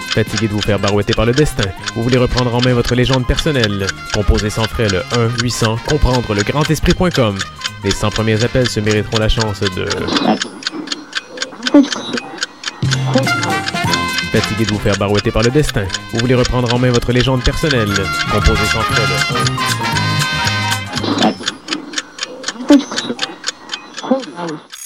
Fatigué de vous faire barouetter par le destin, vous voulez reprendre en main votre légende personnelle. Composez sans frais le 1-800-comprendre legrandesprit.com. Les 100 premiers appels se mériteront la chance de... Fatigué de vous faire barouetter par le destin, vous voulez reprendre en main votre légende personnelle. Composez sans frais le 1...